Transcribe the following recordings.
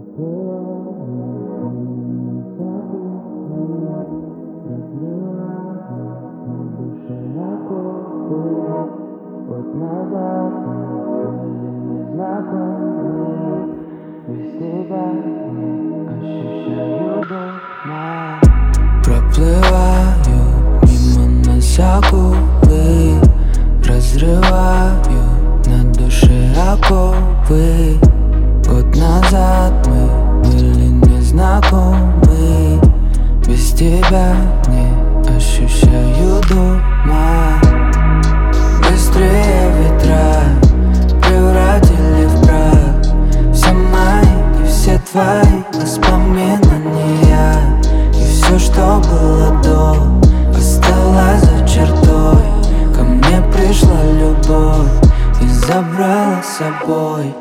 Год назад мы были незнакомы. Без тебя не ощущаю дома. Проплывают мимо нас акулы, разрывают на душе оковы. Год назад мы были незнакомы. Без тебя не ощущаю дома. Быстрее ветра превратили в прах все мои и все твои воспоминания. И все, что было до, осталось за чертой. Ко мне пришла любовь и забрала с собой.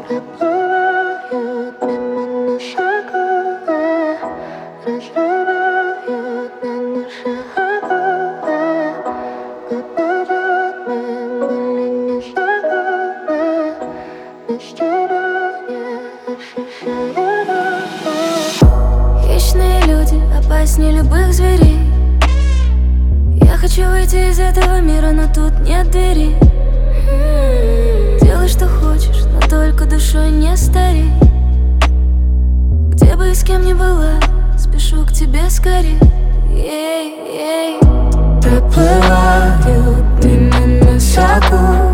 Хищные люди опаснее любых зверей. Я хочу выйти из этого мира, но тут нет двери. Делай, что хочешь, но только душой не старей. Где бы и с кем ни была, спешу к тебе скорей. Проплывают мимо нас акулы,